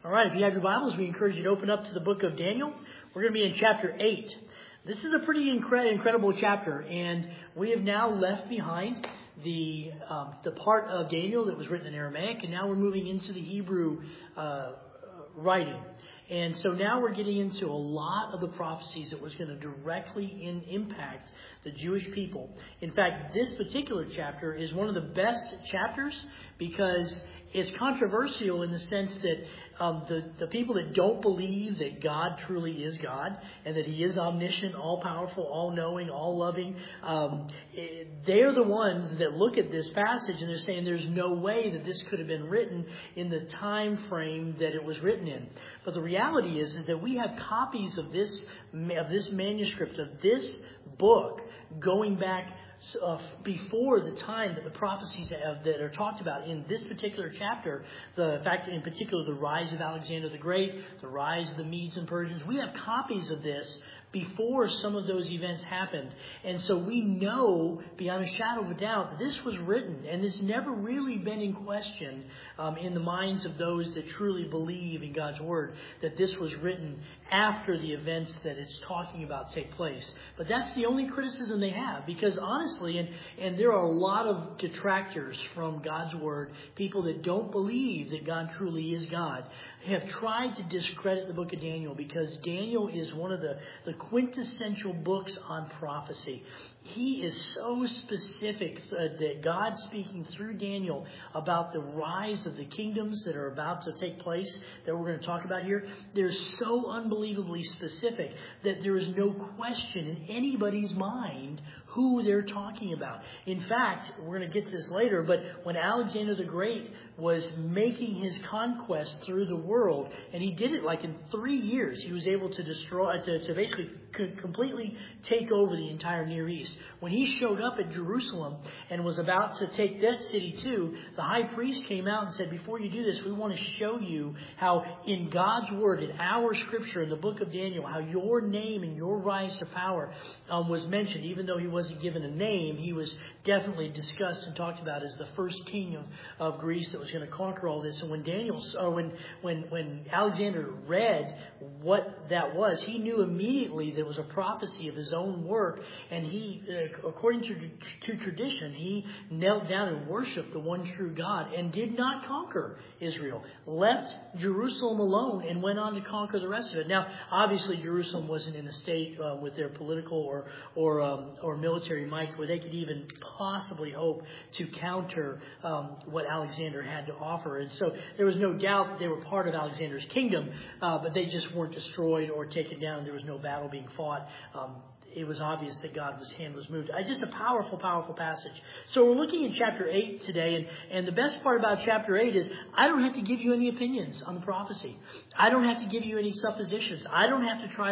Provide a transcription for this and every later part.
All right, if you have your Bibles, we encourage you to open up to the book of Daniel. We're going to be in chapter 8. This is a pretty incredible chapter, and we have now left behind the part of Daniel that was written in Aramaic, and now we're moving into the Hebrew writing. And so now we're getting into a lot of the prophecies that was going to directly impact the Jewish people. In fact, this particular chapter is one of the best chapters because it's controversial in the sense that the people that don't believe that God truly is God and that He is omniscient, all-powerful, all-knowing, all-loving, they're the ones that look at this passage and they're saying there's no way that this could have been written in the time frame that it was written in. But the reality is that we have copies of this manuscript, of this book, going back before the time that the prophecies that are talked about in this particular chapter, the fact in particular the rise of Alexander the Great, the rise of the Medes and Persians, we have copies of this before some of those events happened. And so we know beyond a shadow of a doubt that this was written, and it's never really been in question in the minds of those that truly believe in God's Word, that this was written after the events that it's talking about take place. But that's the only criticism they have, because honestly, and there are a lot of detractors from God's Word, people that don't believe that God truly is God, have tried to discredit the book of Daniel because Daniel is one of the quintessential books on prophecy. He is so specific that God speaking through Daniel about the rise of the kingdoms that are about to take place that we're going to talk about here. They're so unbelievably specific that there is no question in anybody's mind who they're talking about. In fact, we're going to get to this later, but when Alexander the Great was making his conquest through the world, and he did it like in 3 years, he was able to destroy, to basically completely take over the entire Near East. When he showed up at Jerusalem and was about to take that city too, the high priest came out and said, before you do this, we want to show you how in God's Word, in our Scripture, in the book of Daniel, how your name and your rise to power was mentioned. Even though he wasn't given a name, he was definitely discussed and talked about as the first king of Greece that was going to conquer all this. And when Alexander read what that was, he knew immediately there was a prophecy of his own work, and he, according to tradition, he knelt down and worshipped the one true God and did not conquer Israel, left Jerusalem alone and went on to conquer the rest of it. Now, obviously, Jerusalem wasn't in a state with their political or military might where they could even possibly hope to counter what Alexander had to offer. And so there was no doubt that they were part of Alexander's kingdom, but they just weren't destroyed or taken down. There was no battle being fought. It was obvious that God's hand was moved. Just a powerful, powerful passage. So we're looking at chapter 8 today, and the best part about chapter 8 is I don't have to give you any opinions on the prophecy. I don't have to give you any suppositions. I don't have to try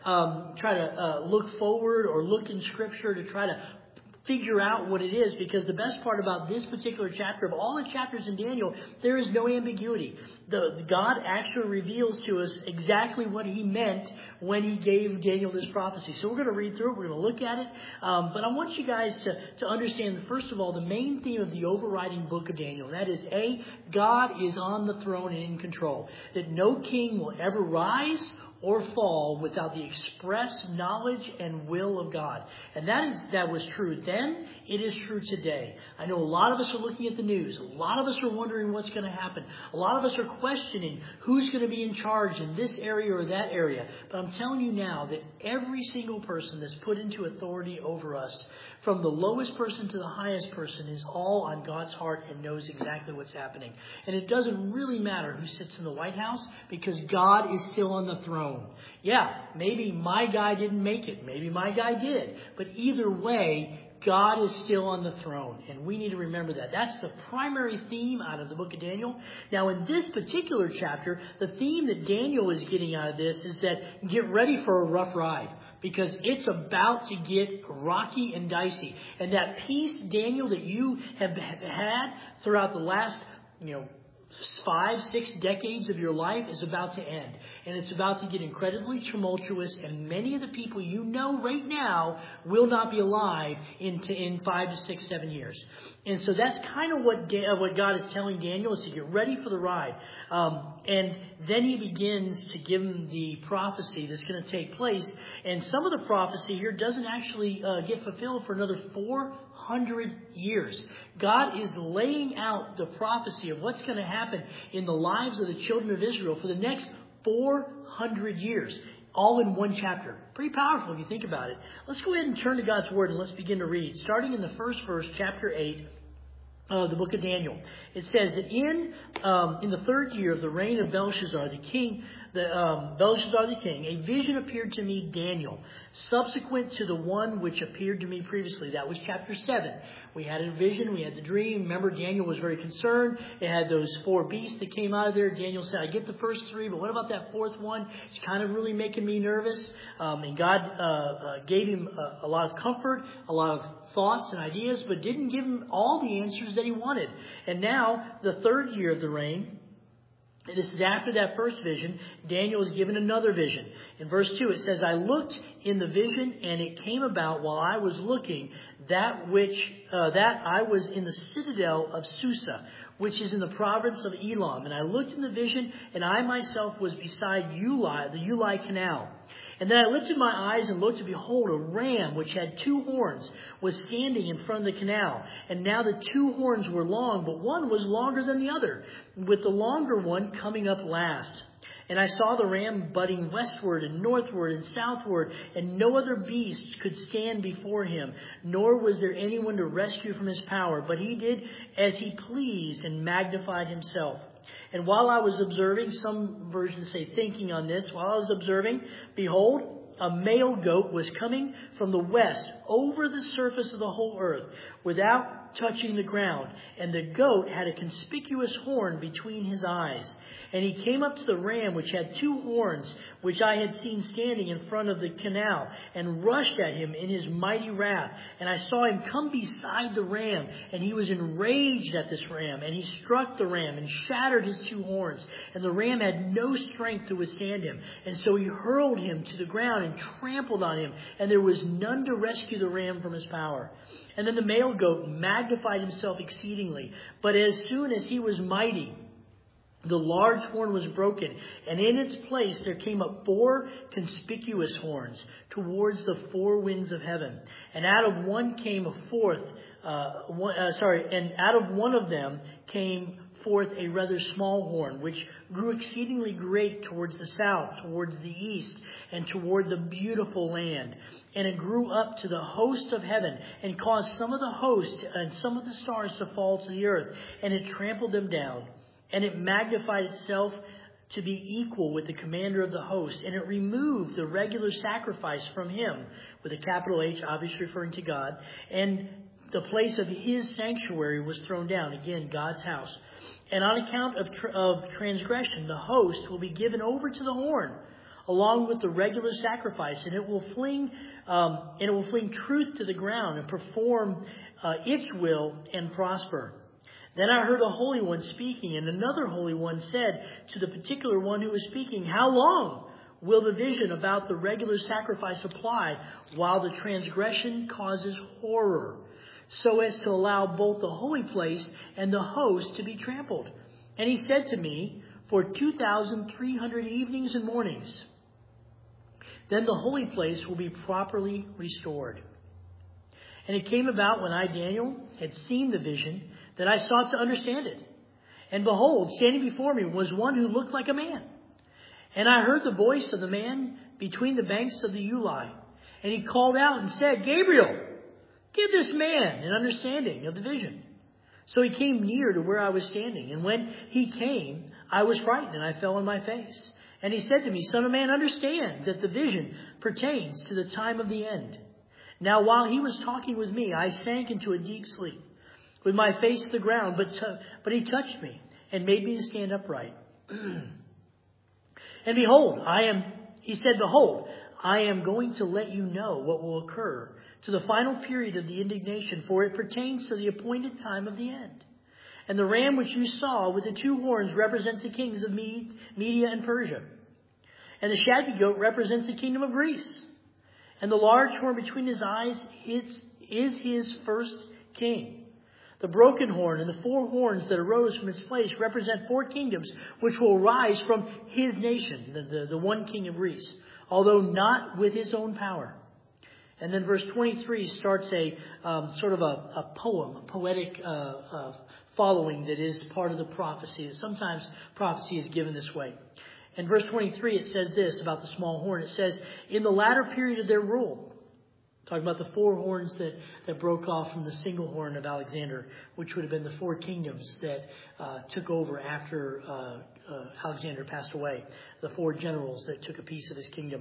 to look forward or look in Scripture to try to figure out what it is, because the best part about this particular chapter, of all the chapters in Daniel, there is no ambiguity. God actually reveals to us exactly what He meant when He gave Daniel this prophecy. So we're going to read through it. We're going to look at it. But I want you guys to understand, first of all, the main theme of the overriding book of Daniel. That is, God is on the throne and in control. That no king will ever rise or fall without the express knowledge and will of God. And that was true then. It is true today. I know a lot of us are looking at the news. A lot of us are wondering what's going to happen. A lot of us are questioning who's going to be in charge in this area or that area. But I'm telling you now that every single person that's put into authority over us, from the lowest person to the highest person, is all on God's heart and knows exactly what's happening. And it doesn't really matter who sits in the White House, because God is still on the throne. Yeah, maybe my guy didn't make it. Maybe my guy did. But either way, God is still on the throne, and we need to remember that. That's the primary theme out of the book of Daniel. Now, in this particular chapter, the theme that Daniel is getting out of this is that get ready for a rough ride, because it's about to get rocky and dicey. And that peace, Daniel, that you have had throughout the last, 5-6 decades of your life is about to end. And it's about to get incredibly tumultuous. And many of the people you know right now will not be alive in 5 to 6, 7 years. And so that's kind of what God is telling Daniel, is to get ready for the ride. And then he begins to give him the prophecy that's going to take place. And some of the prophecy here doesn't actually get fulfilled for another 400 years. God is laying out the prophecy of what's going to happen in the lives of the children of Israel for the next 400 years. All in one chapter. Pretty powerful if you think about it. Let's go ahead and turn to God's Word and let's begin to read. Starting in the first verse, chapter 8 of the book of Daniel. It says that in the third year of the reign of Belshazzar the king, a vision appeared to me, Daniel, subsequent to the one which appeared to me previously. That was chapter 7. We had a vision, we had the dream. Remember, Daniel was very concerned. It had those 4 beasts that came out of there. Daniel said, I get the first 3, but what about that 4th one? It's kind of really making me nervous. And God gave him a lot of comfort, a lot of thoughts and ideas, but didn't give him all the answers that he wanted. And now, the third year of the reign, this is after that first vision, Daniel is given another vision. In verse 2, it says, I looked in the vision, and it came about while I was looking that I was in the citadel of Susa, which is in the province of Elam. And I looked in the vision, and I myself was beside Ulai, the Ulai canal. And then I lifted my eyes and looked, and behold, a ram which had 2 horns was standing in front of the canal. And now the 2 horns were long, but one was longer than the other, with the longer one coming up last. And I saw the ram butting westward and northward and southward, and no other beast could stand before him, nor was there anyone to rescue from his power. But he did as he pleased and magnified himself. And while I was observing, some versions say thinking on this, while I was observing, behold, a male goat was coming from the west over the surface of the whole earth without touching the ground. And the goat had a conspicuous horn between his eyes. And he came up to the ram which had 2 horns, which I had seen standing in front of the canal, and rushed at him in his mighty wrath. And I saw him come beside the ram, and he was enraged at this ram. And he struck the ram and shattered his 2 horns. And the ram had no strength to withstand him. And so he hurled him to the ground and trampled on him. And there was none to rescue the ram from his power. And then the male goat magnified himself exceedingly. But as soon as he was mighty, the large horn was broken, and in its place there came up 4 conspicuous horns towards the 4 winds of heaven. And out of one came and out of one of them came forth a rather small horn, which grew exceedingly great towards the south, towards the east, and toward the beautiful land. And it grew up to the host of heaven, and caused some of the host and some of the stars to fall to the earth, and it trampled them down. And it magnified itself to be equal with the commander of the host. And it removed the regular sacrifice from him, with a capital H, obviously referring to God. And the place of his sanctuary was thrown down. Again, God's house. And on account of transgression, the host will be given over to the horn, along with the regular sacrifice. And it will fling truth to the ground and perform its will and prosper. Then I heard a Holy One speaking, and another Holy One said to the particular one who was speaking, how long will the vision about the regular sacrifice apply while the transgression causes horror, so as to allow both the holy place and the host to be trampled? And he said to me, for 2,300 evenings and mornings, then the holy place will be properly restored. And it came about when I, Daniel, had seen the vision, that I sought to understand it. And behold, standing before me was one who looked like a man. And I heard the voice of the man between the banks of the Ulai. And he called out and said, Gabriel, give this man an understanding of the vision. So he came near to where I was standing. And when he came, I was frightened, and I fell on my face. And he said to me, Son of man, understand that the vision pertains to the time of the end. Now while he was talking with me, I sank into a deep sleep, with my face to the ground, but he touched me and made me to stand upright. And behold, he said, behold, I am going to let you know what will occur to the final period of the indignation, for it pertains to the appointed time of the end. And the ram which you saw with the 2 horns represents the kings of Media and Persia. And the shaggy goat represents the kingdom of Greece. And the large horn between his eyes is his first king. The broken horn and the 4 horns that arose from its place represent 4 kingdoms which will rise from his nation, the one king of Greece, although not with his own power. And then verse 23 starts a sort of a poem, a poetic following that is part of the prophecy. Sometimes prophecy is given this way. In verse 23 it says this about the small horn. It says, in the latter period of their rule, talking about the 4 horns that broke off from the single horn of Alexander, which would have been the 4 kingdoms that took over after Alexander passed away. The 4 generals that took a piece of his kingdom.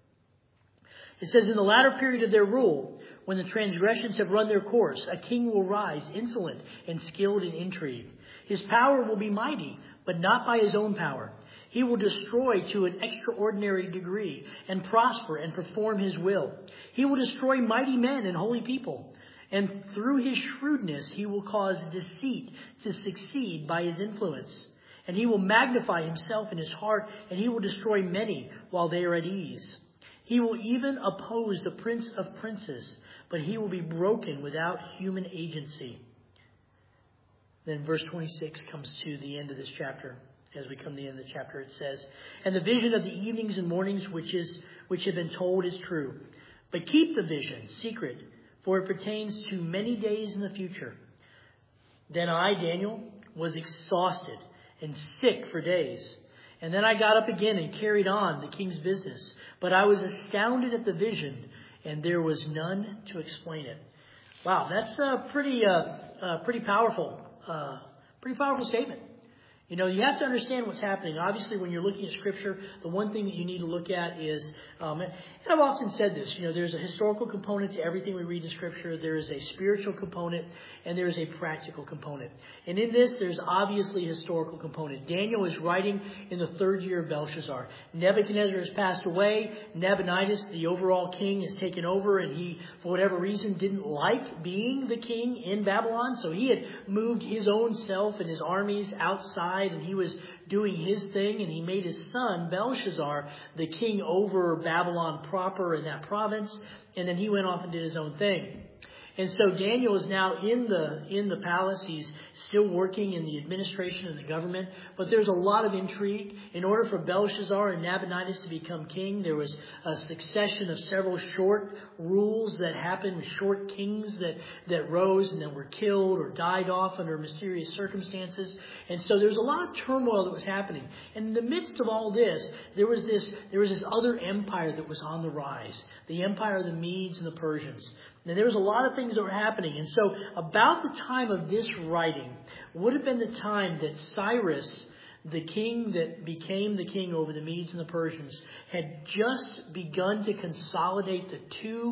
It says, in the latter period of their rule, when the transgressions have run their course, a king will rise, insolent and skilled in intrigue. His power will be mighty, but not by his own power. He will destroy to an extraordinary degree and prosper and perform his will. He will destroy mighty men and holy people. And through his shrewdness, he will cause deceit to succeed by his influence. And he will magnify himself in his heart, and he will destroy many while they are at ease. He will even oppose the prince of princes, but he will be broken without human agency. Then verse 26 comes to the end of this chapter. As we come to the end of the chapter, it says, and the vision of the evenings and mornings which have been told is true. But keep the vision secret, for it pertains to many days in the future. Then I, Daniel, was exhausted and sick for days. And then I got up again and carried on the king's business. But I was astounded at the vision, and there was none to explain it. Wow, that's a pretty powerful statement. You know, you have to understand what's happening. Obviously, when you're looking at Scripture, the one thing that you need to look at is, and I've often said this, there's a historical component to everything we read in Scripture. There is a spiritual component, and there is a practical component. And in this, there's obviously a historical component. Daniel is writing in the 3rd year of Belshazzar. Nebuchadnezzar has passed away. Nabonidus, the overall king, has taken over, and he, for whatever reason, didn't like being the king in Babylon. So he had moved his own self and his armies outside, and he was doing his thing, and he made his son, Belshazzar, the king over Babylon proper in that province, and then he went off and did his own thing. And so Daniel is now in the palace. He's still working in the administration and the government. But there's a lot of intrigue. In order for Belshazzar and Nabonidus to become king, there was a succession of several short rules that happened, short kings that rose and then were killed or died off under mysterious circumstances. And so there's a lot of turmoil that was happening. And in the midst of all this, there was this other empire that was on the rise, the empire of the Medes and the Persians. Now, there was a lot of things that were happening. And so about the time of this writing would have been the time that Cyrus, the king that became the king over the Medes and the Persians, had just begun to consolidate the two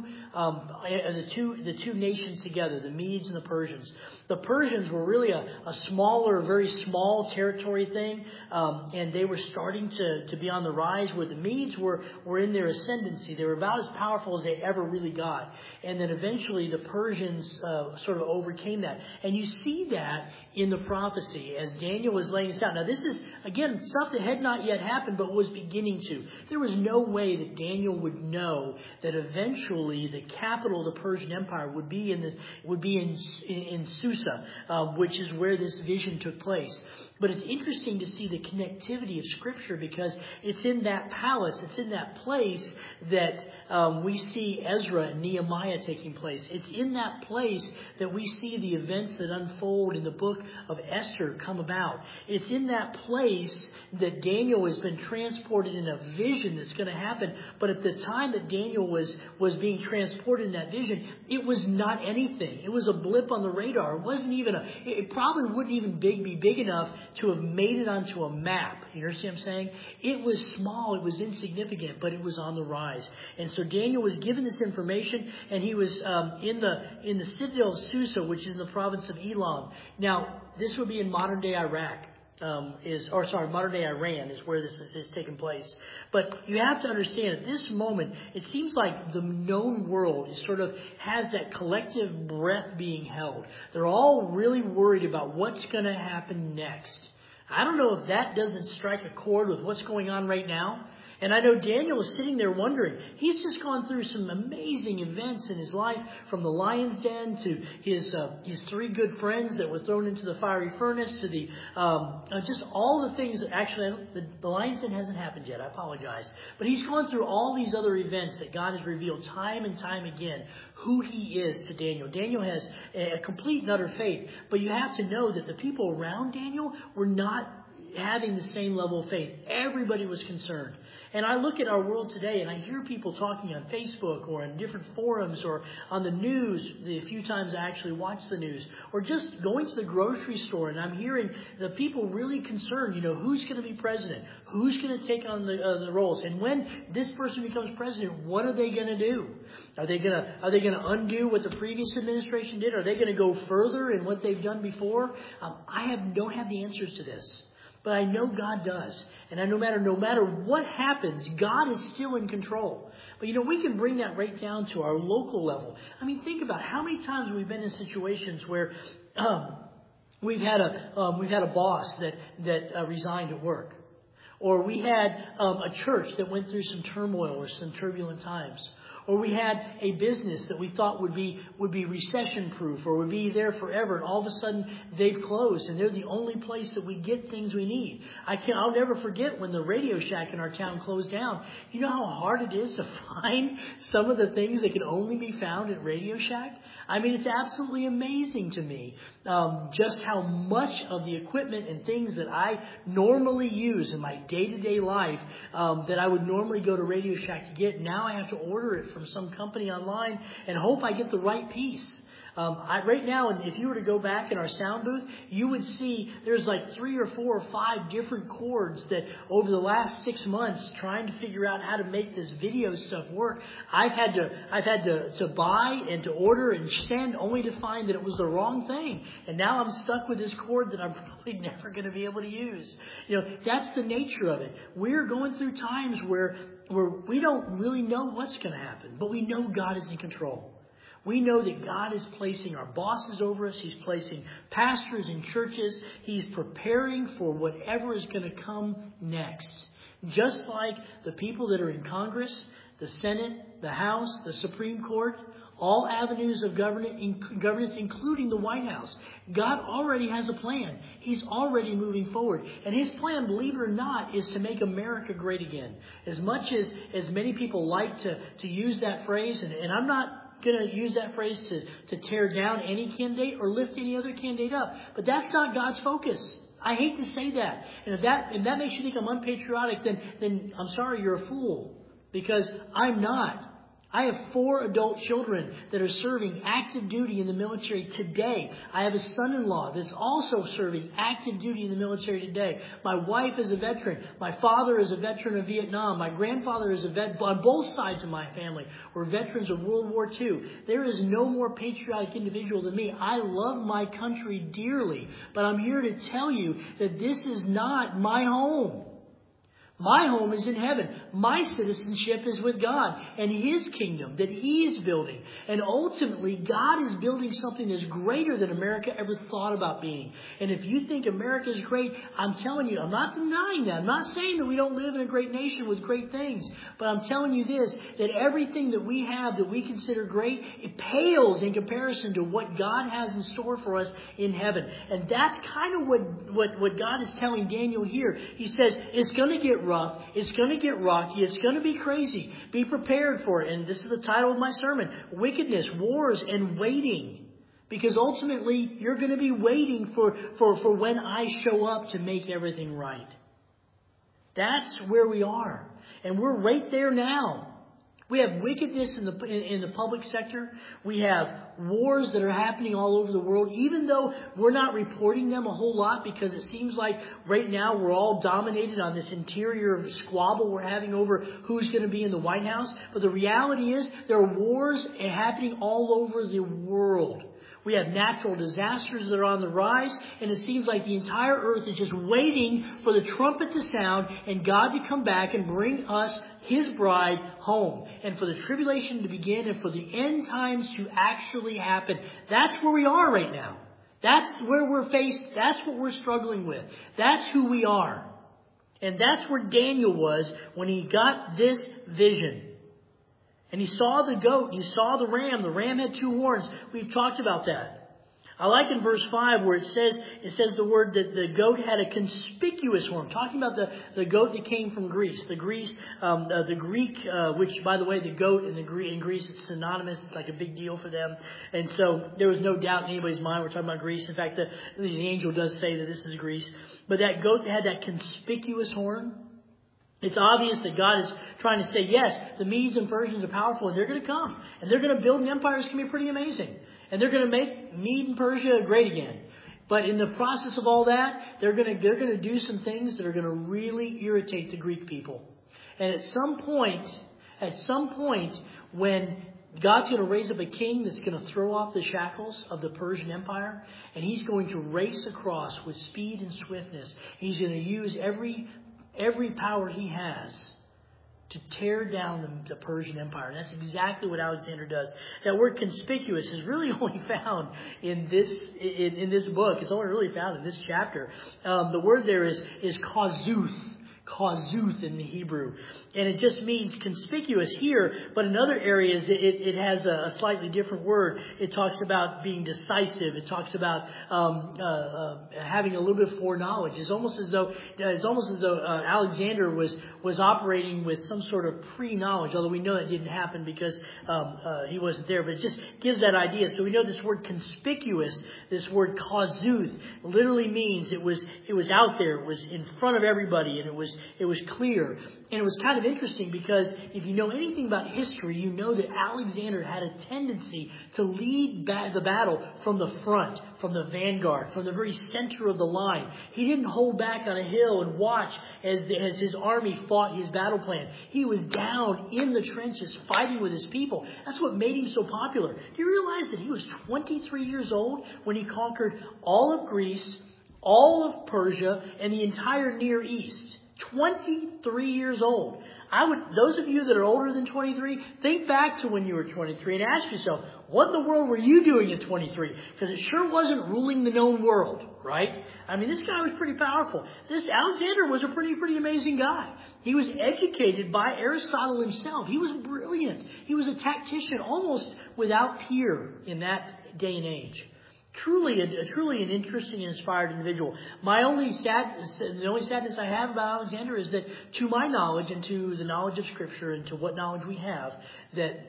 nations together, the Medes and the Persians. The Persians were really a smaller, very small territory thing, and they were starting to be on the rise, where the Medes were in their ascendancy. They were about as powerful as they ever really got. And then eventually the Persians sort of overcame that. And you see that in the prophecy as Daniel was laying this out. Now, this is, again, stuff that had not yet happened but was beginning to. There was no way that Daniel would know that eventually the capital of the Persian Empire would be in Susa, which is where this vision took place. But it's interesting to see the connectivity of Scripture, because it's in that palace, it's in that place that we see Ezra and Nehemiah taking place. It's in that place that we see the events that unfold in the book of Esther come about. It's in that place that Daniel has been transported in a vision that's going to happen. But at the time that Daniel was being transported in that vision, it was not anything. It was a blip on the radar. It probably wouldn't even be big enough to have made it onto a map. You understand what I'm saying? It was small, it was insignificant, but it was on the rise. And so Daniel was given this information, and he was in the citadel of Susa, which is in the province of Elam. Now, this would be in modern day Iraq. modern day Iran is where this is taking place. But you have to understand at this moment, it seems like the known world is sort of has that collective breath being held. They're all really worried about what's going to happen next. I don't know if that doesn't strike a chord with what's going on right now. And I know Daniel is sitting there wondering. He's just gone through some amazing events in his life, from the lion's den to his 3 good friends that were thrown into the fiery furnace to the just all the things that actually the lion's den hasn't happened yet. I apologize, but he's gone through all these other events that God has revealed time and time again who He is to Daniel. Daniel has a complete and utter faith, but you have to know that the people around Daniel were not having the same level of faith. Everybody was concerned. And I look at our world today and I hear people talking on Facebook or in different forums or on the news, the few times I actually watch the news, or just going to the grocery store, and I'm hearing the people really concerned, who's going to be president? Who's going to take on the roles? And when this person becomes president, what are they going to do? Are they going to undo what the previous administration did? Are they going to go further in what they've done before? I don't have the answers to this. But I know God does. And no matter what happens, God is still in control. But we can bring that right down to our local level. I mean, think about how many times we've been in situations where we've had a boss that resigned at work. Or we had a church that went through some turmoil or some turbulent times. Or we had a business that we thought would be recession-proof or would be there forever, and all of a sudden they've closed, and they're the only place that we get things we need. I'll never forget when the Radio Shack in our town closed down. You know how hard it is to find some of the things that can only be found at Radio Shack? I mean, it's absolutely amazing to me just how much of the equipment and things that I normally use in my day-to-day life that I would normally go to Radio Shack to get, now I have to order it from some company online and hope I get the right piece. Right now, if you were to go back in our sound booth, you would see there's like 3 or 4 or 5 different cords that over the last 6 months, trying to figure out how to make this video stuff work, I've had to buy and to order and send, only to find that it was the wrong thing. And now I'm stuck with this cord that I'm probably never going to be able to use. That's the nature of it. We're going through times where we don't really know what's going to happen, but we know God is in control. We know that God is placing our bosses over us. He's placing pastors in churches. He's preparing for whatever is going to come next. Just like the people that are in Congress, the Senate, the House, the Supreme Court, all avenues of governance, including the White House. God already has a plan. He's already moving forward. And His plan, believe it or not, is to make America great again. As much as many people like to use that phrase, and I'm not going to use that phrase to tear down any candidate or lift any other candidate up. But that's not God's focus. I hate to say that. And if that makes you think I'm unpatriotic, then I'm sorry, you're a fool. Because I'm not. I have 4 adult children that are serving active duty in the military today. I have a son-in-law that's also serving active duty in the military today. My wife is a veteran. My father is a veteran of Vietnam. My grandfather is a vet. On both sides of my family were veterans of World War II. There is no more patriotic individual than me. I love my country dearly, but I'm here to tell you that this is not my home. My home is in heaven. My citizenship is with God and His kingdom that He is building. And ultimately, God is building something that's greater than America ever thought about being. And if you think America is great, I'm telling you, I'm not denying that. I'm not saying that we don't live in a great nation with great things. But I'm telling you this, that everything that we have that we consider great, it pales in comparison to what God has in store for us in heaven. And that's kind of what God is telling Daniel here. He says, it's going to get rough. It's going to get rocky. It's going to be crazy. Be prepared for it. And this is the title of my sermon: Wickedness, Wars, and Waiting. Because ultimately, you're going to be waiting for when I show up to make everything right. That's where we are. And we're right there now. We have wickedness in the public sector. We have wars that are happening all over the world, even though we're not reporting them a whole lot, because it seems like right now we're all dominated on this interior squabble we're having over who's going to be in the White House. But the reality is there are wars happening all over the world. We have natural disasters that are on the rise, and it seems like the entire earth is just waiting for the trumpet to sound and God to come back and bring us, His bride, home. And for the tribulation to begin and for the end times to actually happen. That's where we are right now. That's where we're faced. That's what we're struggling with. That's who we are. And that's where Daniel was when he got this vision. And he saw the goat, he saw the ram. The ram had 2 horns. We've talked about that. I like in verse 5 where it says the word that the goat had a conspicuous horn. Talking about the goat that came from Greece. The Greek, which by the way, the goat in Greece, it's synonymous. It's like a big deal for them. And so there was no doubt in anybody's mind we're talking about Greece. In fact, the angel does say that this is Greece. But that goat that had that conspicuous horn, it's obvious that God is trying to say, yes, the Medes and Persians are powerful and they're going to come. And they're going to build an empire that's going to be pretty amazing. And they're going to make Mede and Persia great again. But in the process of all that, they're going to do some things that are going to really irritate the Greek people. And at some point, when God's going to raise up a king that's going to throw off the shackles of the Persian Empire, and he's going to race across with speed and swiftness. He's going to use every power he has to tear down the Persian Empire. And that's exactly what Alexander does. That word conspicuous is really only found in this book. It's only really found in this chapter. The word there is kazuth in the Hebrew. And it just means conspicuous here, but in other areas it has a slightly different word. It talks about being decisive. It talks about having a little bit of foreknowledge. It's almost as though Alexander was operating with some sort of pre-knowledge, although we know that didn't happen because he wasn't there. But it just gives that idea. So we know this word conspicuous, this word kazuth, literally means it was out there. It was in front of everybody, and it was clear. And it was kind of interesting because if you know anything about history, you know that Alexander had a tendency to lead the battle from the front, from the vanguard, from the very center of the line. He didn't hold back on a hill and watch as his army fought his battle plan. He was down in the trenches fighting with his people. That's what made him so popular. Do you realize that he was 23 years old when he conquered all of Greece, all of Persia, and the entire Near East? 23 years old. Those of you that are older than 23, think back to when you were 23 and ask yourself, what in the world were you doing at 23? Because it sure wasn't ruling the known world, right? I mean, this guy was pretty powerful. This Alexander was a pretty amazing guy. He was educated by Aristotle himself. He was brilliant. He was a tactician almost without peer in that day and age. Truly an interesting and inspired individual. The only sadness I have about Alexander is that, to my knowledge and to the knowledge of Scripture and to what knowledge we have, that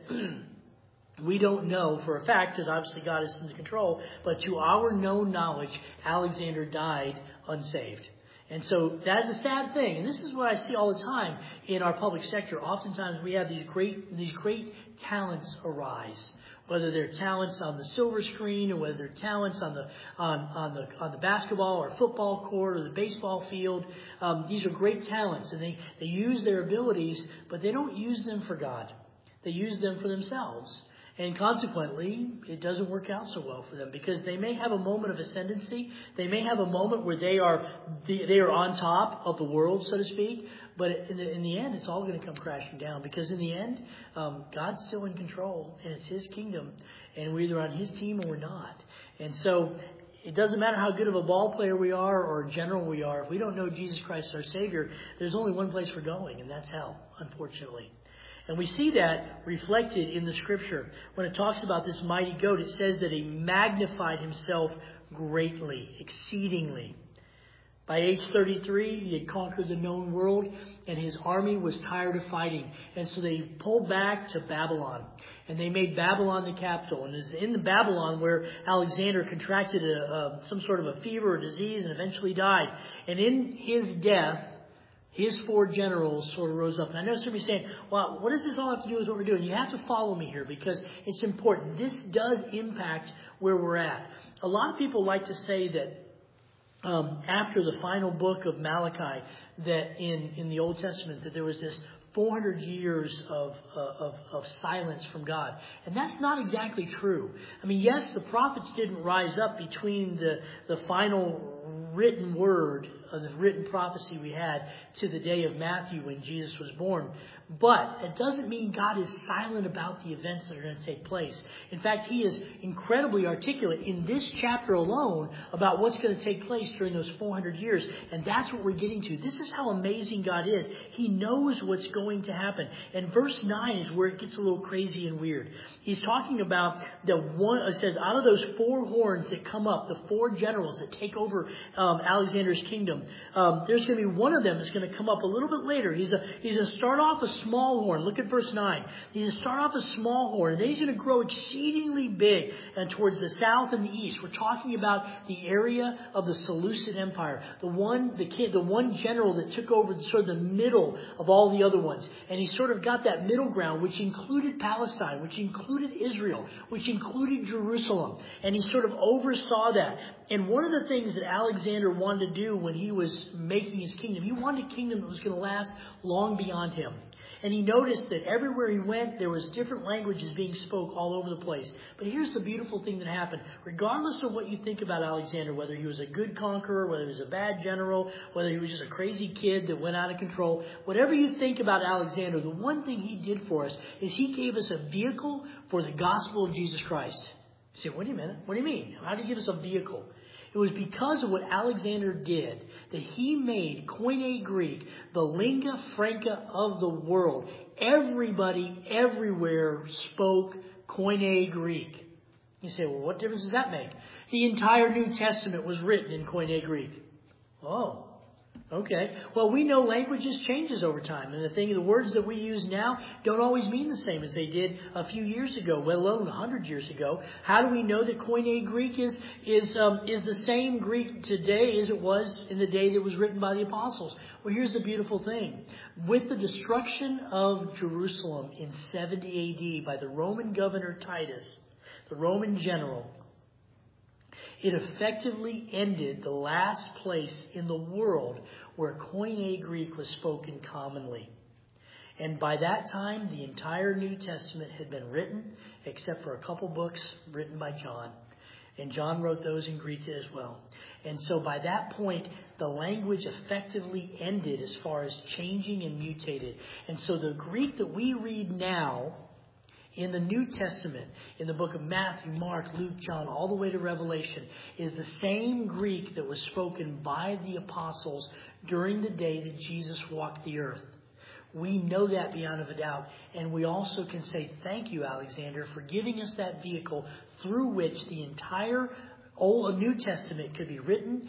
we don't know for a fact, because obviously God is in control, but to our known knowledge, Alexander died unsaved. And so that is a sad thing. And this is what I see all the time in our public sector. Oftentimes we have these great talents arise. Whether they're talents on the silver screen or whether they're talents on the basketball or football court or the baseball field, these are great talents, and they use their abilities, but they don't use them for God. They use them for themselves. And consequently, it doesn't work out so well for them because they may have a moment of ascendancy. They may have a moment where they are on top of the world, so to speak. But in the end, it's all going to come crashing down because in the end, God's still in control and it's His kingdom. And we're either on His team or we're not. And so it doesn't matter how good of a ball player we are or a general we are. If we don't know Jesus Christ as our Savior, there's only one place we're going, and that's hell, unfortunately. And we see that reflected in the Scripture. When it talks about this mighty goat, it says that he magnified himself greatly, exceedingly. By age 33, he had conquered the known world, and his army was tired of fighting. And so they pulled back to Babylon, and they made Babylon the capital. And it was in the Babylon where Alexander contracted some sort of a fever or disease and eventually died. And in his death, his 4 generals sort of rose up. And I know somebody's saying, well, what does this all have to do with what we're doing? You have to follow me here because it's important. This does impact where we're at. A lot of people like to say that after the final book of Malachi, that in the Old Testament, that there was this 400 years of silence from God. And that's not exactly true. I mean, yes, the prophets didn't rise up between the final written word, the written prophecy we had, to the day of Matthew when Jesus was born. But it doesn't mean God is silent about the events that are going to take place. In fact, He is incredibly articulate in this chapter alone about what's going to take place during those 400 years. And that's what we're getting to. This is how amazing God is. He knows what's going to happen. And verse 9 is where it gets a little crazy and weird. He's talking about it says, out of those 4 horns that come up, the 4 generals that take over Alexander's kingdom, there's going to be one of them that's going to come up a little bit later. He's going to start off a small horn. Look at verse 9. He's going to start off a small horn, and then he's going to grow exceedingly big and towards the south and the east. We're talking about the area of the Seleucid Empire, the one general that took over sort of the middle of all the other ones. And he sort of got that middle ground, which included Palestine, which included Israel, which included Jerusalem. And he sort of oversaw that. And one of the things that Alexander wanted to do when he was making his kingdom, he wanted a kingdom that was going to last long beyond him. And he noticed that everywhere he went, there was different languages being spoke all over the place. But here's the beautiful thing that happened. Regardless of what you think about Alexander, whether he was a good conqueror, whether he was a bad general, whether he was just a crazy kid that went out of control, whatever you think about Alexander, the one thing he did for us is he gave us a vehicle for the gospel of Jesus Christ. You say, wait a minute, what do you mean? How did he give us a vehicle? It was because of what Alexander did that he made Koine Greek the lingua franca of the world. Everybody, everywhere spoke Koine Greek. You say, well, what difference does that make? The entire New Testament was written in Koine Greek. Oh, okay. Well, we know languages changes over time. And the words that we use now don't always mean the same as they did a few years ago, let alone 100 years ago. How do we know that Koine Greek is the same Greek today as it was in the day that was written by the apostles? Well, here's the beautiful thing. With the destruction of Jerusalem in 70 AD by the Roman governor Titus, the Roman general, it effectively ended the last place in the world where Koine Greek was spoken commonly. And by that time, the entire New Testament had been written, except for a couple books written by John. And John wrote those in Greek as well. And so by that point, the language effectively ended as far as changing and mutated. And so the Greek that we read now in the New Testament, in the book of Matthew, Mark, Luke, John, all the way to Revelation, is the same Greek that was spoken by the apostles during the day that Jesus walked the earth. We know that beyond a doubt. And we also can say, thank you, Alexander, for giving us that vehicle through which the entire Old New Testament could be written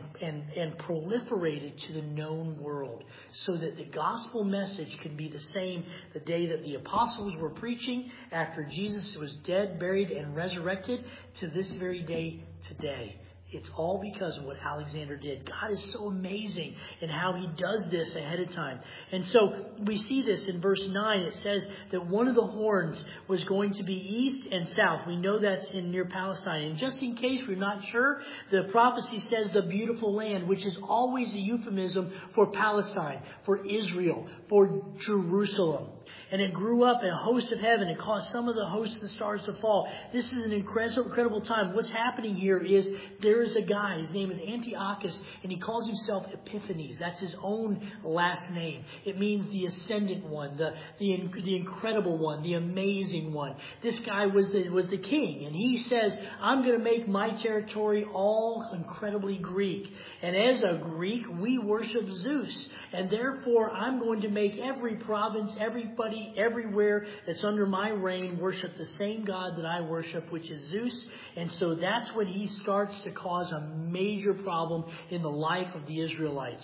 and proliferated to the known world, so that the gospel message could be the same the day that the apostles were preaching after Jesus was dead, buried, and resurrected to this very day today. It's all because of what Alexander did. God is so amazing in how he does this ahead of time. And so we see this in verse 9. It says that one of the horns was going to be east and south. We know that's near Palestine. And just in case we're not sure, the prophecy says the beautiful land, which is always a euphemism for Palestine, for Israel, for Jerusalem. And it grew up in a host of heaven. It caused some of the hosts of the stars to fall. This is an incredible time. What's happening here is there is a guy. His name is Antiochus, and he calls himself Epiphanes. That's his own last name. It means the ascendant one, the incredible one, the amazing one. This guy was the king, and he says, I'm going to make my territory all incredibly Greek. And as a Greek, we worship Zeus. And therefore, I'm going to make every province, everybody, everywhere that's under my reign worship the same God that I worship, which is Zeus. And so that's when he starts to cause a major problem in the life of the Israelites.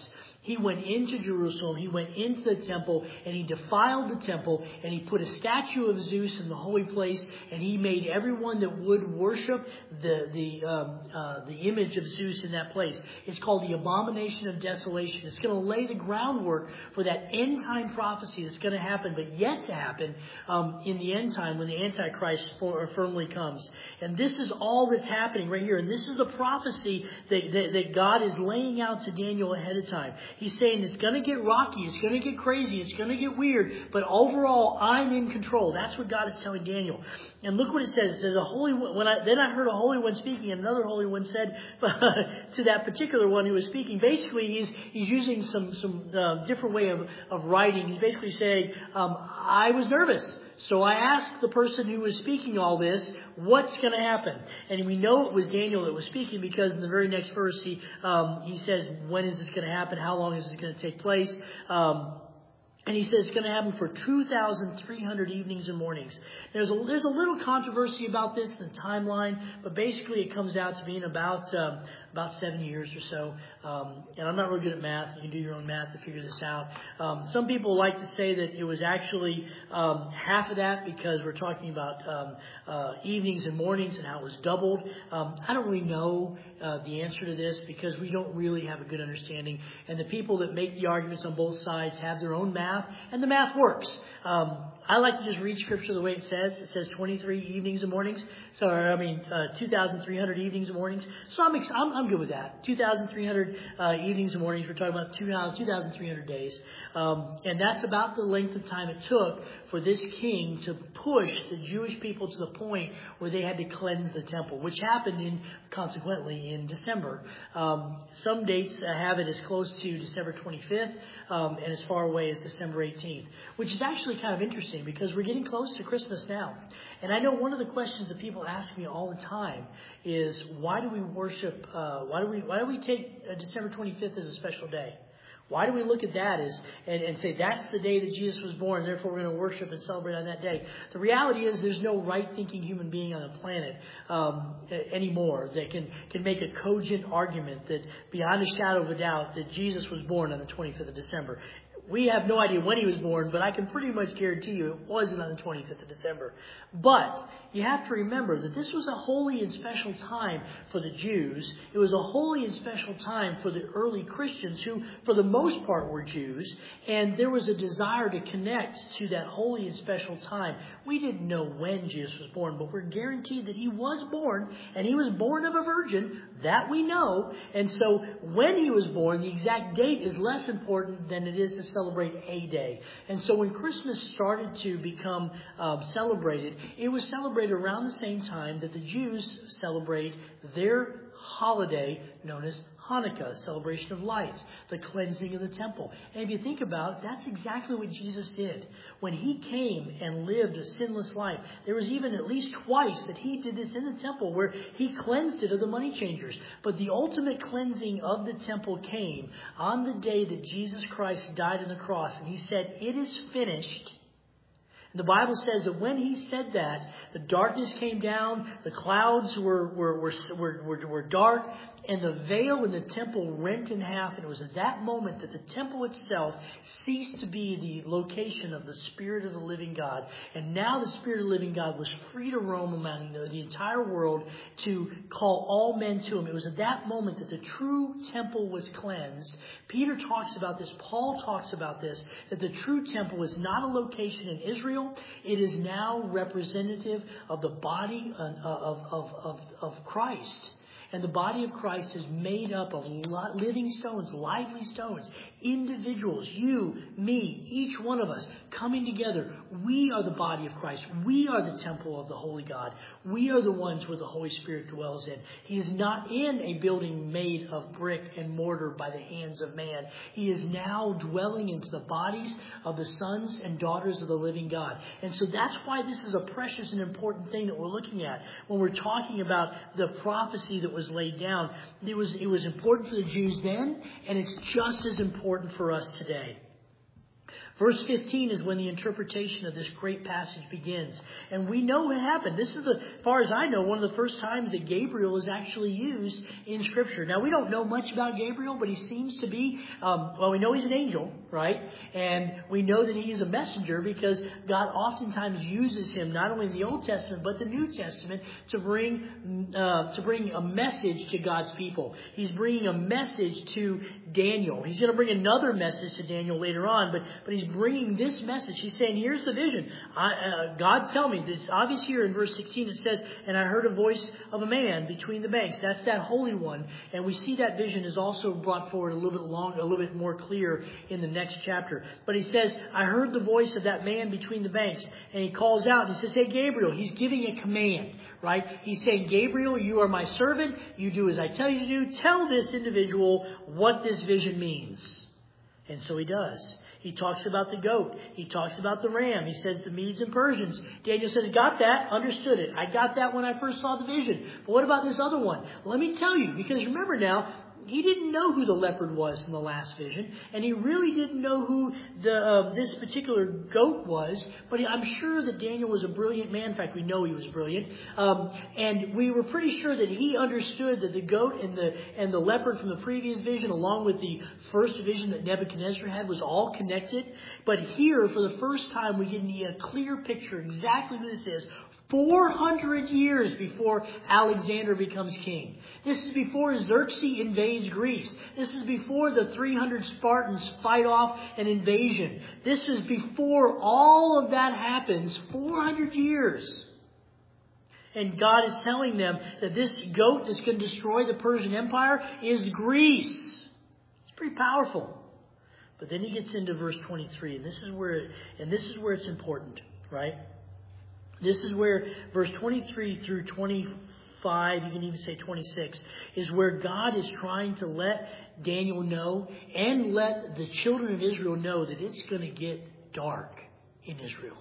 He went into Jerusalem, he went into the temple, and he defiled the temple, and he put a statue of Zeus in the holy place, and he made everyone that would worship the image of Zeus in that place. It's called the abomination of desolation. It's going to lay the groundwork for that end time prophecy that's going to happen, but yet to happen in the end time when the Antichrist firmly comes. And this is all that's happening right here. And this is the prophecy that God is laying out to Daniel ahead of time. He's saying it's going to get rocky, it's going to get crazy, it's going to get weird, but overall I'm in control. That's what God is telling Daniel. And look what it says. It says, then I heard a holy one speaking, and another holy one said to that particular one who was speaking. Basically, he's using some different way of writing. He's basically saying, I was nervous. So I asked the person who was speaking all this, what's going to happen? And we know it was Daniel that was speaking because in the very next verse he says, when is this going to happen? How long is this going to take place? And he says it's going to happen for 2,300 evenings and mornings. There's a little controversy about this in the timeline, but basically it comes out to being about 7 years or so. And I'm not really good at math. You can do your own math to figure this out. Some people like to say that it was actually half of that because we're talking about evenings and mornings and how it was doubled. I don't really know the answer to this because we don't really have a good understanding. And the people that make the arguments on both sides have their own math, and the math works. I like to just read Scripture the way it says. It says 23 evenings and mornings. 2,300 evenings and mornings. So I'm good with that. 2,300 evenings and mornings. We're talking about 2,300 days. And that's about the length of time it took for this king to push the Jewish people to the point where they had to cleanse the temple, which happened consequently in December. Some dates have it as close to December 25th and as far away as December 18th, which is actually kind of interesting because we're getting close to Christmas now. And I know one of the questions that people ask me all the time is, why do we worship, why do we take December 25th as a special day? Why do we look at that and say that's the day that Jesus was born, therefore we're going to worship and celebrate on that day? The reality is there's no right-thinking human being on the planet anymore that can make a cogent argument that beyond a shadow of a doubt that Jesus was born on the 25th of December. We have no idea when he was born, but I can pretty much guarantee you it wasn't on the 25th of December. But you have to remember that this was a holy and special time for the Jews. It was a holy and special time for the early Christians who, for the most part, were Jews. And there was a desire to connect to that holy and special time. We didn't know when Jesus was born, but we're guaranteed that he was born, and he was born of a virgin. That we know. And so when he was born, the exact date is less important than it is to celebrate a day. And so when Christmas started to become celebrated, it was celebrated around the same time that the Jews celebrate their holiday known as Hanukkah, celebration of lights, the cleansing of the temple. And if you think about it, that's exactly what Jesus did. When he came and lived a sinless life, there was even at least twice that he did this in the temple where he cleansed it of the money changers. But the ultimate cleansing of the temple came on the day that Jesus Christ died on the cross. And he said, "It is finished." And the Bible says that when he said that, the darkness came down, the clouds were dark, and the veil in the temple rent in half. And it was at that moment that the temple itself ceased to be the location of the Spirit of the living God. And now the Spirit of the living God was free to roam among the entire world to call all men to him. It was at that moment that the true temple was cleansed. Peter talks about this. Paul talks about this, that the true temple is not a location in Israel. It is now representative of the body of Christ. And the body of Christ is made up of living stones, lively stones, individuals, you, me, each one of us coming together. We are the body of Christ. We are the temple of the Holy God. We are the ones where the Holy Spirit dwells in. He is not in a building made of brick and mortar by the hands of man. He is now dwelling into the bodies of the sons and daughters of the living God. And so that's why this is a precious and important thing that we're looking at when we're talking about the prophecy that was laid down. It was important for the Jews then, and it's just as important for us today. Verse 15 is when the interpretation of this great passage begins. And we know what happened. This is, as far as I know, one of the first times that Gabriel is actually used in Scripture. Now, we don't know much about Gabriel, but he seems to be, we know he's an angel, right? And we know that he's a messenger because God oftentimes uses him, not only in the Old Testament, but the New Testament, to bring a message to God's people. He's bringing a message to Daniel. He's going to bring another message to Daniel later on, but he's bringing this message. He's saying, here's the vision. God's telling me this. Obvious here in verse 16 it says, and I heard a voice of a man between the banks. That's that Holy One. And we see that vision is also brought forward a little bit more clear in the next chapter. But he says, I heard the voice of that man between the banks. And he calls out and he says, hey, Gabriel. He's giving a command, right? He's saying, Gabriel, you are my servant. You do as I tell you to do. Tell this individual what this vision means. And so he does. He talks about the goat. He talks about the ram. He says the Medes and Persians. Daniel says, got that, understood it. I got that when I first saw the vision. But what about this other one? Let me tell you, because remember now, he didn't know who the leopard was in the last vision, and he really didn't know who this particular goat was. But I'm sure that Daniel was a brilliant man. In fact, we know he was brilliant, and we were pretty sure that he understood that the goat and the leopard from the previous vision, along with the first vision that Nebuchadnezzar had, was all connected. But here, for the first time, we get a clear picture exactly who this is. 400 years before Alexander becomes king. This is before Xerxes invades Greece. This is before the 300 Spartans fight off an invasion. This is before all of that happens. 400 years. And God is telling them that this goat that's going to destroy the Persian Empire is Greece. It's pretty powerful. But then he gets into verse 23, and this is where it's important, right? This is where verse 23 through 25, you can even say 26, is where God is trying to let Daniel know and let the children of Israel know that it's going to get dark in Israel.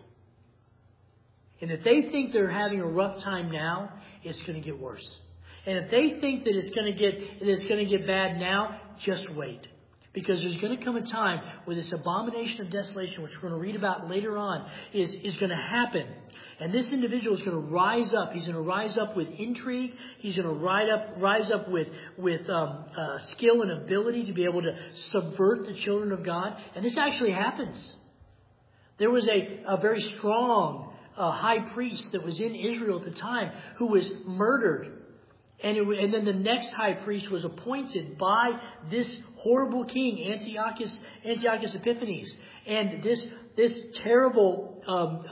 And if they think they're having a rough time now, it's going to get worse. And if they think that it's going to get bad now, just wait. Because there's going to come a time where this abomination of desolation, which we're going to read about later on, is going to happen. And this individual is going to rise up. He's going to rise up with intrigue. He's going to rise up with skill and ability to be able to subvert the children of God. And this actually happens. There was a very strong high priest that was in Israel at the time who was murdered. And then the next high priest was appointed by this horrible king, Antiochus Epiphanes. And this terrible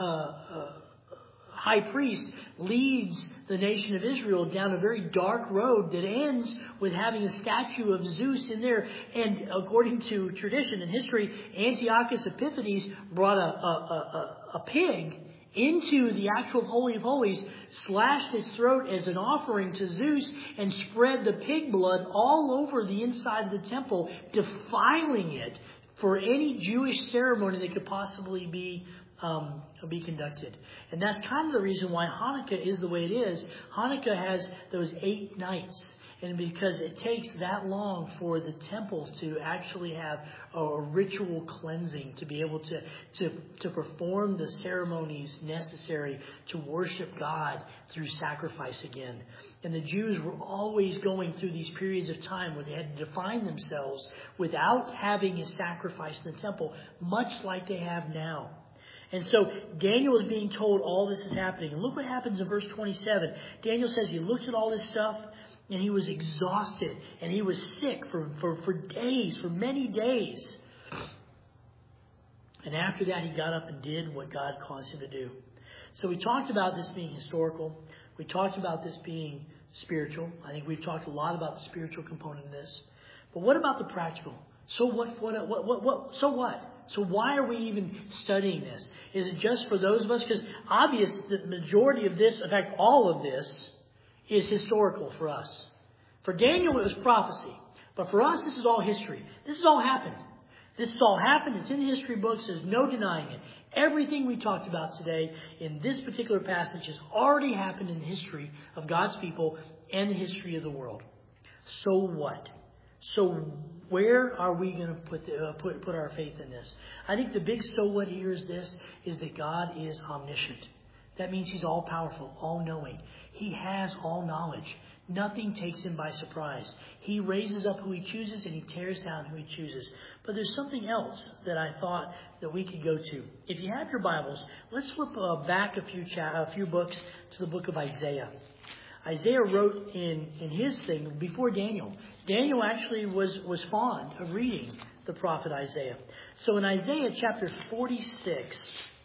high priest leads the nation of Israel down a very dark road that ends with having a statue of Zeus in there. And according to tradition and history, Antiochus Epiphanes brought a pig into the actual Holy of Holies, slashed its throat as an offering to Zeus, and spread the pig blood all over the inside of the temple, defiling it for any Jewish ceremony that could possibly be conducted. And that's kind of the reason why Hanukkah is the way it is. Hanukkah has those 8 nights. And because it takes that long for the temple to actually have a ritual cleansing, to be able to perform the ceremonies necessary to worship God through sacrifice again. And the Jews were always going through these periods of time where they had to define themselves without having a sacrifice in the temple, much like they have now. And so Daniel is being told all this is happening. And look what happens in verse 27. Daniel says he looked at all this stuff, and he was exhausted, and he was sick for days, for many days. And after that, he got up and did what God caused him to do. So we talked about this being historical. We talked about this being spiritual. I think we've talked a lot about the spiritual component of this. But what about the practical? So what? So what? So why are we even studying this? Is it just for those of us? Because obviously the majority of this, in fact, all of this, is historical for us. For Daniel, it was prophecy. But for us, this is all history. This has all happened. This has all happened. It's in the history books. There's no denying it. Everything we talked about today in this particular passage has already happened in the history of God's people and the history of the world. So what? So where are we going to put our faith in this? I think the big so what here is this, is that God is omniscient. That means He's all-powerful, all-knowing. He has all knowledge. Nothing takes Him by surprise. He raises up who He chooses and He tears down who He chooses. But there's something else that I thought that we could go to. If you have your Bibles, let's flip back a few books to the book of Isaiah. Isaiah wrote in his thing before Daniel. Daniel actually was fond of reading the prophet Isaiah. So in Isaiah chapter 46,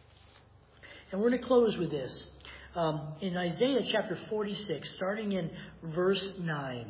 and we're going to close with this. In Isaiah chapter 46, starting in verse 9,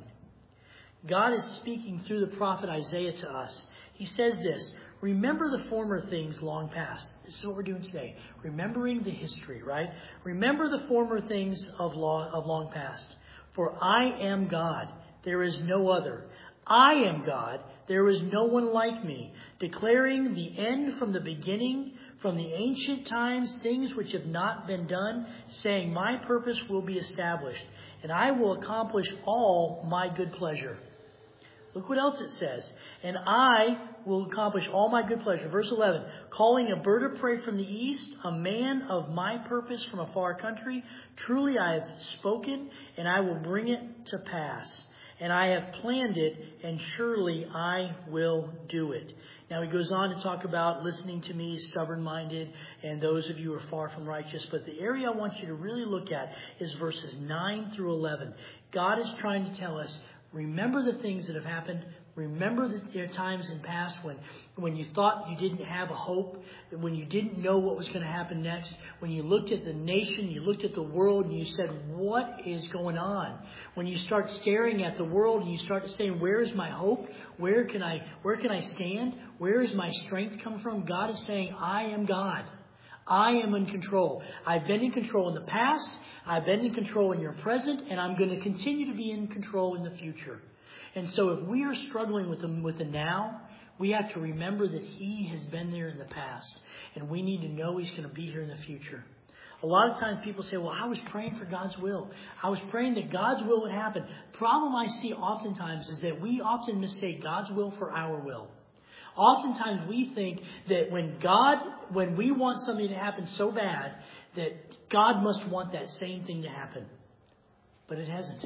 God is speaking through the prophet Isaiah to us. He says this, remember the former things long past. This is what we're doing today. Remembering the history, right? Remember the former things of long past. For I am God. There is no other. I am God. There is no one like me. Declaring the end from the beginning, from the ancient times, things which have not been done, saying, my purpose will be established, and I will accomplish all my good pleasure. Look what else it says. And I will accomplish all my good pleasure. Verse 11. Calling a bird of prey from the east, a man of my purpose from a far country. Truly I have spoken, and I will bring it to pass. And I have planned it, and surely I will do it. Now he goes on to talk about listening to me, stubborn-minded, and those of you who are far from righteous. But the area I want you to really look at is verses 9 through 11. God is trying to tell us, remember the things that have happened. Remember the times in past when you thought you didn't have a hope, when you didn't know what was going to happen next, when you looked at the nation, you looked at the world, and you said, what is going on? When you start staring at the world and you start saying, where is my hope? Where can I stand? Where is my strength come from? God is saying, I am God. I am in control. I've been in control in the past. I've been in control in your present, and I'm going to continue to be in control in the future. And so if we are struggling with the now, we have to remember that He has been there in the past, and we need to know He's going to be here in the future. A lot of times people say, well, I was praying for God's will. I was praying that God's will would happen. The problem I see oftentimes is that we often mistake God's will for our will. Oftentimes we think that when we want something to happen so bad, that God must want that same thing to happen. But it hasn't.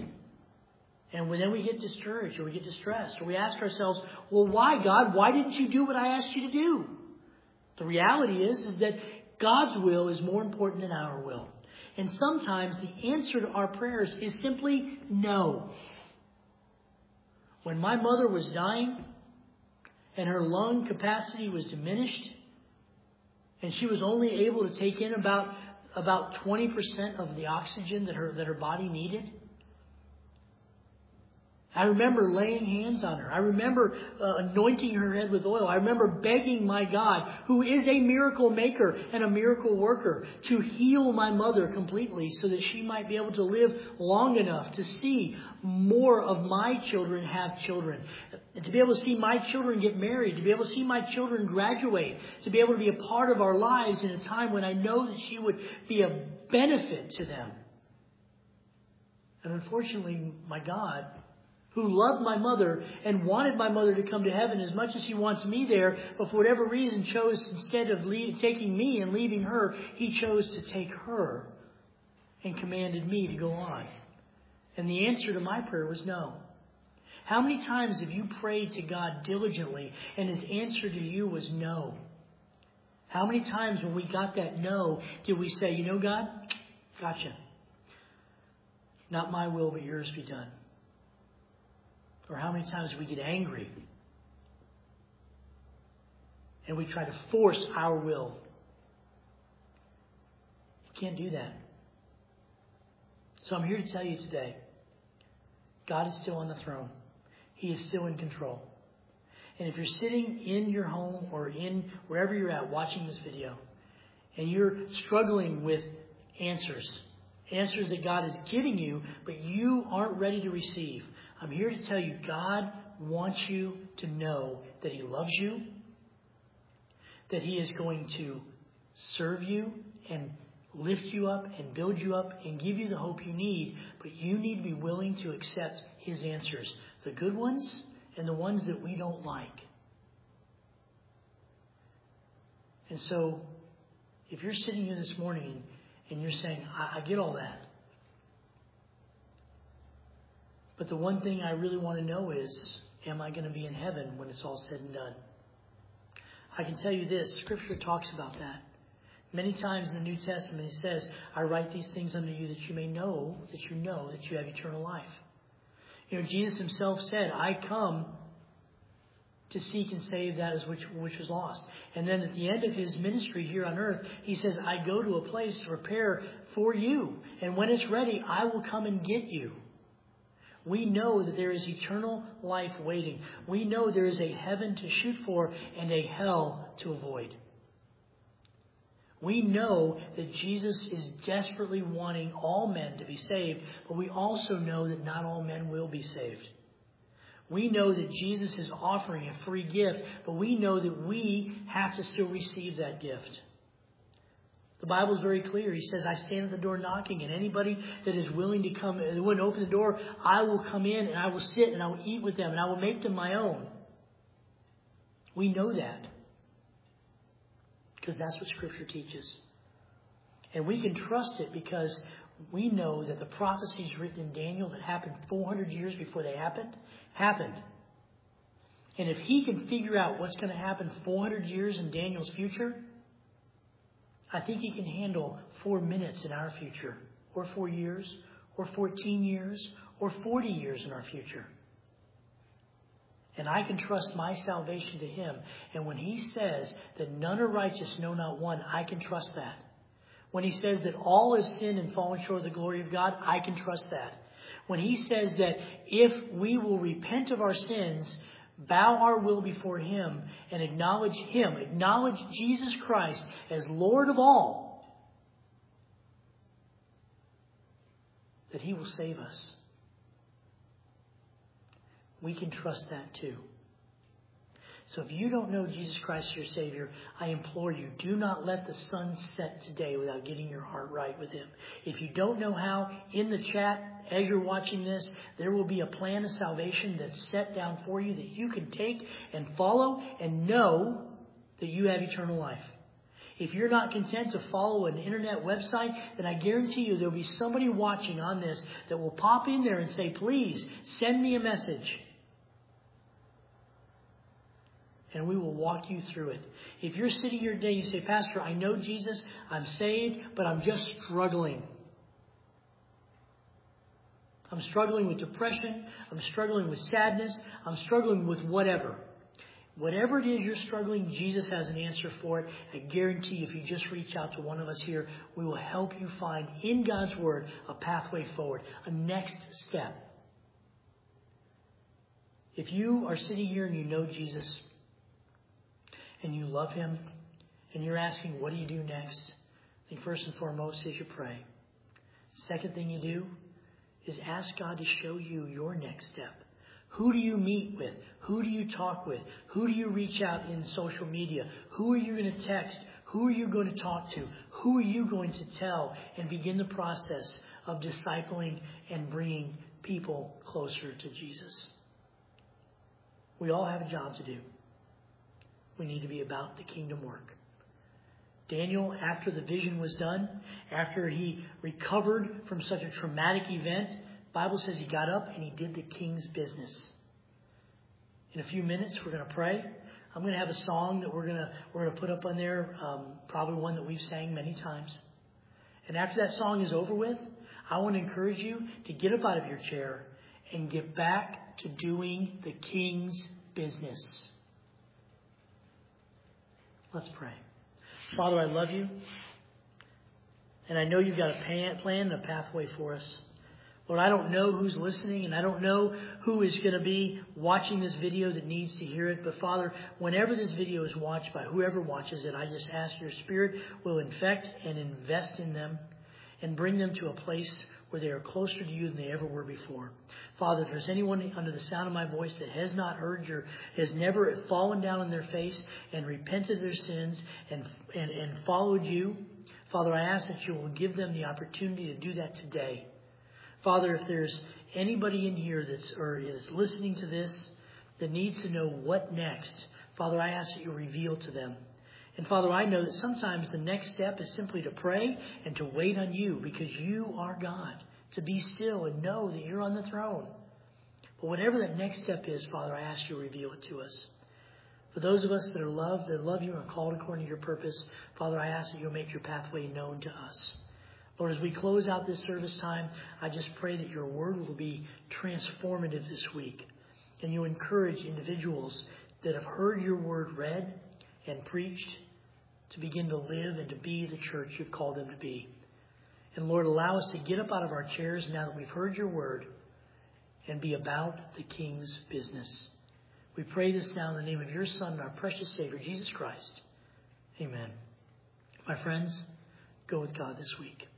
And then we get discouraged or we get distressed or we ask ourselves, well, why, God? Why didn't you do what I asked you to do? The reality is that God's will is more important than our will. And sometimes the answer to our prayers is simply no. When my mother was dying and her lung capacity was diminished and she was only able to take in about 20% of the oxygen that her body needed, I remember laying hands on her. I remember anointing her head with oil. I remember begging my God, who is a miracle maker and a miracle worker, to heal my mother completely so that she might be able to live long enough to see more of my children have children, to be able to see my children get married, to be able to see my children graduate, to be able to be a part of our lives in a time when I know that she would be a benefit to them. And unfortunately, my God, who loved my mother and wanted my mother to come to heaven as much as He wants me there, but for whatever reason chose, instead of taking me and leaving her, He chose to take her and commanded me to go on. And the answer to my prayer was no. How many times have you prayed to God diligently and His answer to you was no? How many times when we got that no, did we say, you know, God, gotcha. Not my will, but yours be done. Or how many times do we get angry and we try to force our will? You can't do that. So I'm here to tell you today, God is still on the throne. He is still in control. And if you're sitting in your home or in wherever you're at watching this video, and you're struggling with answers that God is giving you, but you aren't ready to receive, I'm here to tell you, God wants you to know that He loves you, that He is going to serve you and lift you up and build you up and give you the hope you need, but you need to be willing to accept His answers, the good ones and the ones that we don't like. And so, if you're sitting here this morning and you're saying, I get all that, but the one thing I really want to know is, am I going to be in heaven when it's all said and done? I can tell you this, Scripture talks about that. Many times in the New Testament, it says, I write these things unto you that you may know that you have eternal life. You know, Jesus himself said, I come to seek and save that which was lost. And then at the end of his ministry here on earth, he says, I go to a place to prepare for you. And when it's ready, I will come and get you. We know that there is eternal life waiting. We know there is a heaven to shoot for and a hell to avoid. We know that Jesus is desperately wanting all men to be saved, but we also know that not all men will be saved. We know that Jesus is offering a free gift, but we know that we have to still receive that gift. The Bible is very clear. He says, I stand at the door knocking, and anybody that is willing to come, that wouldn't open the door, I will come in and I will sit and I will eat with them and I will make them my own. We know that because that's what Scripture teaches. And we can trust it because we know that the prophecies written in Daniel that happened 400 years before they happened. And if he can figure out what's going to happen 400 years in Daniel's future, I think he can handle 4 minutes in our future, or 4 years, or 14 years, or 40 years in our future. And I can trust my salvation to him. And when he says that none are righteous, no, not one, I can trust that. When he says that all have sinned and fallen short of the glory of God, I can trust that. When he says that if we will repent of our sins, bow our will before him, and acknowledge him, acknowledge Jesus Christ as Lord of all, that he will save us. We can trust that too. So if you don't know Jesus Christ as your Savior, I implore you, do not let the sun set today without getting your heart right with him. If you don't know how, in the chat, as you're watching this, there will be a plan of salvation that's set down for you that you can take and follow and know that you have eternal life. If you're not content to follow an internet website, then I guarantee you there'll be somebody watching on this that will pop in there and say, please, send me a message. And we will walk you through it. If you're sitting here today and you say, Pastor, I know Jesus, I'm saved, but I'm just struggling. I'm struggling with depression. I'm struggling with sadness. I'm struggling with whatever. Whatever it is you're struggling, Jesus has an answer for it. I guarantee if you just reach out to one of us here, we will help you find in God's Word a pathway forward, a next step. If you are sitting here and you know Jesus, and you love him, and you're asking, what do you do next? I think first and foremost is you pray. Second thing you do is ask God to show you your next step. Who do you meet with? Who do you talk with? Who do you reach out in social media? Who are you going to text? Who are you going to talk to? Who are you going to tell? And begin the process of discipling and bringing people closer to Jesus. We all have a job to do. We need to be about the kingdom work. Daniel, after the vision was done, after he recovered from such a traumatic event, the Bible says he got up and he did the king's business. In a few minutes, we're going to pray. I'm going to have a song that we're going to put up on there, probably one that we've sang many times. And after that song is over with, I want to encourage you to get up out of your chair and get back to doing the king's business. Let's pray. Father, I love you. And I know you've got a plan and a pathway for us. Lord, I don't know who's listening, and I don't know who is going to be watching this video that needs to hear it. But Father, whenever this video is watched by whoever watches it, I just ask your Spirit will infect and invest in them and bring them to a place where they are closer to you than they ever were before. Father, if there's anyone under the sound of my voice that has not heard has never fallen down on their face and repented their sins and followed you, Father, I ask that you will give them the opportunity to do that today. Father, if there's anybody in here is listening to this that needs to know what next, Father, I ask that you reveal to them. And Father, I know that sometimes the next step is simply to pray and to wait on you because you are God. To be still and know that you're on the throne. But whatever that next step is, Father, I ask you to reveal it to us. For those of us that love you and are called according to your purpose, Father, I ask that you'll make your pathway known to us. Lord, as we close out this service time, I just pray that your word will be transformative this week. And you encourage individuals that have heard your word read and preached to begin to live and to be the church you've called them to be. And Lord, allow us to get up out of our chairs now that we've heard your word and be about the King's business. We pray this now in the name of your Son and our precious Savior, Jesus Christ. Amen. My friends, go with God this week.